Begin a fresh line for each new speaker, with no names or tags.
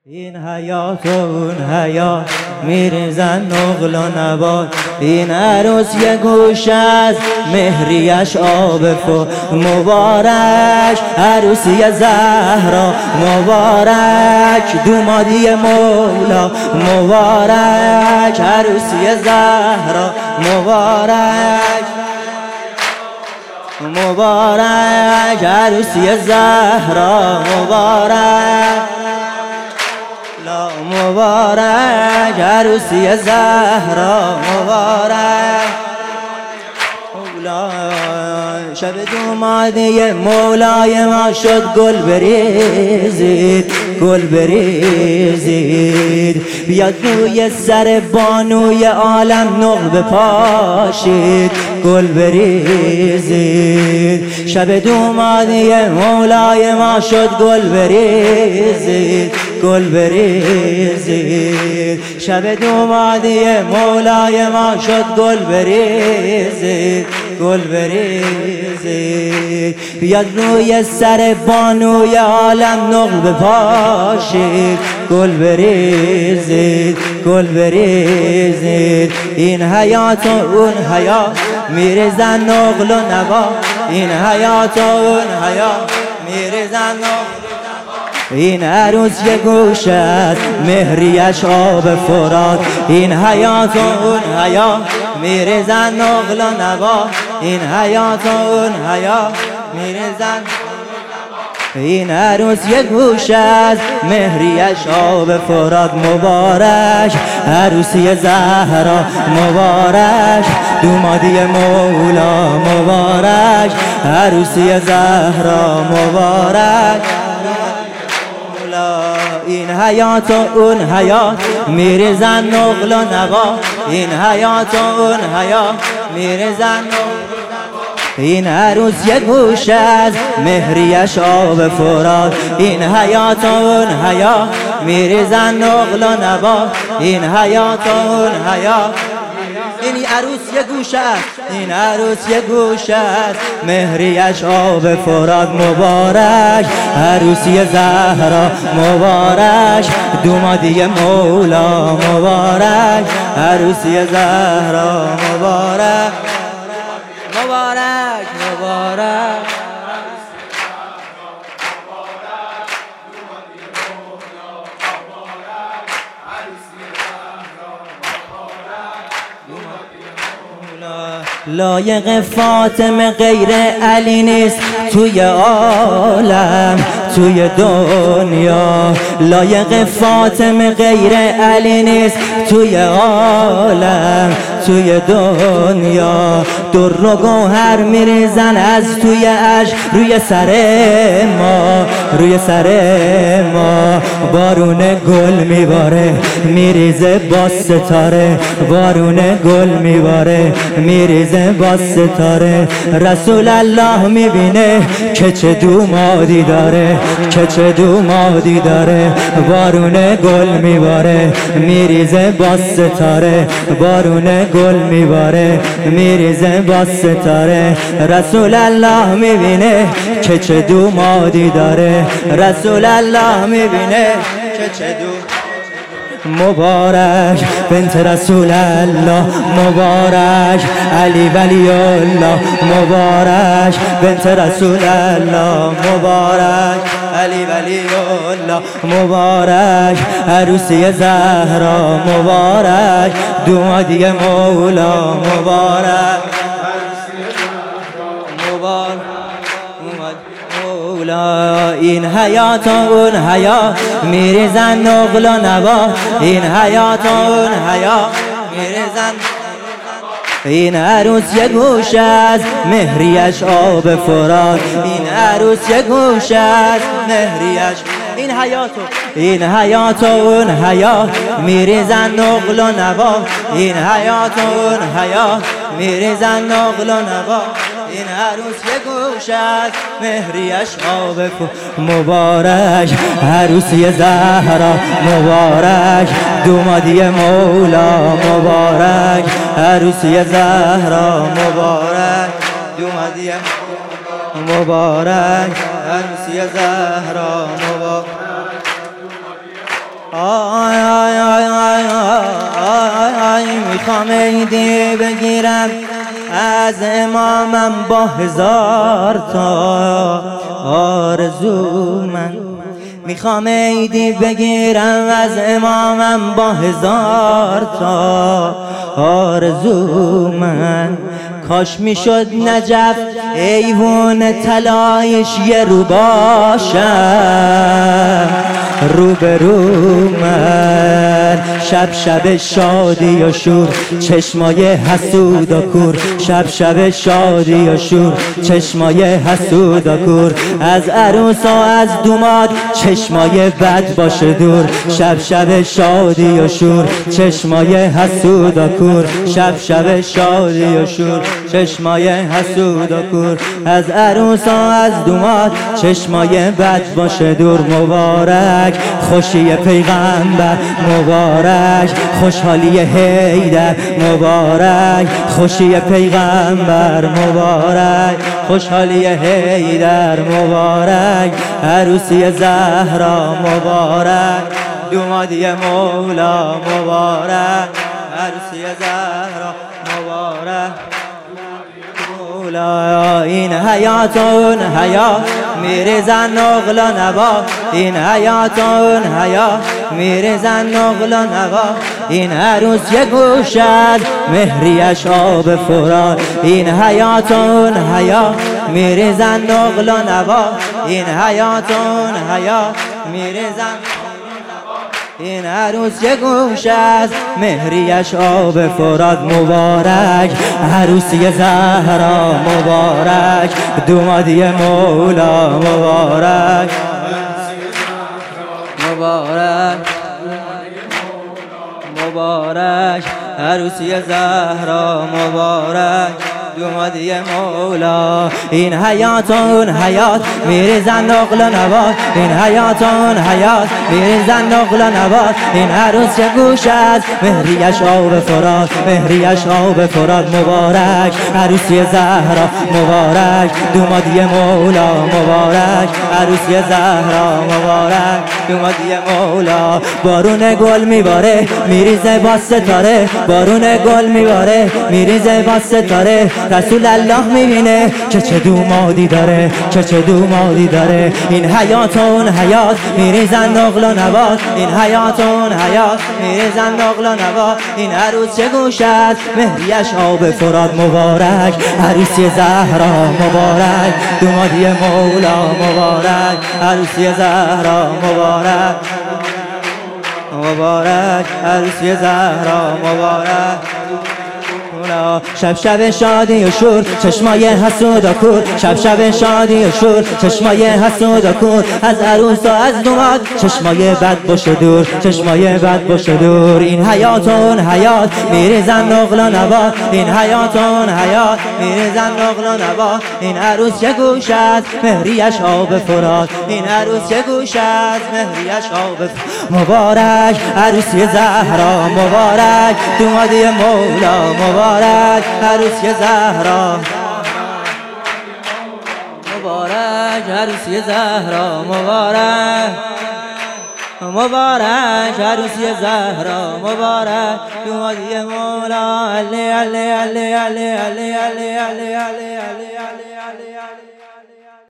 این حیات و اون حیات میریزن نقل و نبات. این عروس یه گوش از مهریش آب فو مبارک، عروسی زهرا مبارک، دومادی مولا مبارک، عروسی زهرا مبارک مبارک، عروسی زهرا مبارک مبارک، عروسی زهرا مبارک. شب دومادی مولای ما شد گل بریزید گل بریزید، بیاد روی سر بانوی عالم نقل بپاشید گل بریزید. شب دومادی مولای ما شد گل بریزید گل بریزید، شب دومادی مولای ما شد گل بریزید گل بریزید، بیاد روی سر بانوی عالم نقل بپاشید گل بریزید گل بریزید. این حیات و اون حیات میریزن نقل و نوا، این حیات و اون حیات میریزن نقل. این عروس یه گوش از مهریش آب فرات، این حیات و اون حیات میریزن نقل و نوا، این حیات و اون حیات میریزن. این عروس یه گوش از مهریش آب فرات مبارک، عروسی زهرا مبارک، دومادی مولا مبارک، عروسی زهرا مبارک. این حیات و اون حیات میریزن نقل و نوا، این حیات و اون حیات میریزن نقل. این عروس یه گوش از مهریش آب فرات، این حیات و اون حیات میریزن نقل و نوا، این حیات و اون حیات. این عروس یه گوش است، این عروس یه گوش است مهریش آب فرات مبارک، عروسی زهرا مبارک، دومادی مولا مبارک، عروسی زهرا مبارک مبارک مبارک. لایق فاطمه غیر علی نیست توی عالم توی دنیا، لایق فاطمه غیر علی نیست توی عالم توی دنیا. در و گوهر میریزن از توی عشق روی سر ما روی سر ما، بارون گل میباره میریزه با ستاره، بارون گل میباره میریزه با ستاره. رسول الله میبینه که چه دومادی داره که چه دومادی داره، بارون گل میباره میریزه با ستاره، بارون گل میباره میریزه با ستاره. رسول الله میبینه که چه دومادی داره، رسول الله میبینه که چه مبارک بنت رسول الله مبارک، علی ولی الله مبارک بنت رسول الله مبارک، علی ولی الله مبارک، عروسی زهرا مبارک، دومادی مولا مبارک مولا. این حیات و اون حیات میریزن نقل و نوا، این حیات و اون حیات میریزن. این عروس یه گوش از مهریش آب فرات، این عروس یه گوش از مهریش. این حیات و اون حیات میریزن نقل و نوا، این حیات و اون حیات میریزن نقل و نوا. این عروس یه گوش از مهریش آب مبارک، عروسی زهرا مبارک، دومادی مولا مبارک، عروسی زهرا مبارک، دومادی مبارک، عروسی زهرا مبارک. آی آی آی آی آی آی میخوام عیدی بگیرم از امامم با 1000 تا آرزو من. میخوام عیدی بگیرم از امامم با 1000 تا آرزو من. کاش میشد نجف ایوون طلایش یه رو باشم روبرو من. شب شب شادی و شور چشمای حسود و کور، شب شب شادی و شور چشمای حسود و کور. از عروس و از دوماد چشمای بد باشه دور، شب شب شادی و شور چشمای حسود و کور، شب شب شادی و شور چشمای حسود و کور. از عروس و از دوماد چشمای بد باشه دور. مبارک خوشی پیغمبر مبارک، خوشحالی حیدر مبارک، خوشی پیغمبر مبارک، خوشحالی حیدر مبارک، عروسی زهرا مبارک، دومادی مولا مبارک، عروسی زهرا مبارک. این حیات اون حیات میریزن نقل و نوا، این حیات اون حیات میریزن نقل و نوا. این عروس یه گوش از مهریش آب فرات، این حیات اون حیات میریزن نقل و نوا، این حیات اون حیات میریزن. این عروس یه گوش از مهریش آب فرات مبارک، عروسی زهرا مبارک، دومادی مولا مبارک مبارک مبارک، عروسی زهرا مبارک، دومادی مولا. این حیات اون حیات میریزن نقل و نبات، این حیات اون حیات میریزن نقل و نبات. این عروس یه گوش از مهریش آب فرات، مهریش آب فرات مبارک، عروسی زهرا مبارک، دومادی مولا مبارک، عروسی زهرا مبارک، دومادی مولا. بارون گل میباره میریزه با ستاره، بارون گل میباره میریزه با ستاره. رسول الله میبینه که چه دومادی داره، که چه دومادی داره. این حیات اون حیات میریزن نقل و نبات، این حیات اون حیات میریزن نقل و نبات. این عروس چه گوش است مهریش آب فرات مبارک، عروسی زهرا مبارک، دومادی مولا مبارک، عروسی زهرا مبارک مبارک، عروسی زهرا مبارک. شب شب شادی و شور چشمای حسود و کور، شب شب شادی و شور چشمای حسود و کور. از عروس و از دوماد چشمای بد باشه دور، چشمای بد باشه دور. این حیات اون حیات میریزن نقل و نبات، این حیات اون حیات میریزن نقل و نبات. این عروس چه گوش است مهریش آب فرات، این عروس چه گوش است مهریش آب فرات مبارک، عروسی زهرا مبارک، دومادی مولا مبارک، عروسی زهرا مبارک، عروسی زهرا مبارک مبارک، عروسی زهرا مبارک، دومادی مولا. علی علی علی علی علی علی علی علی علی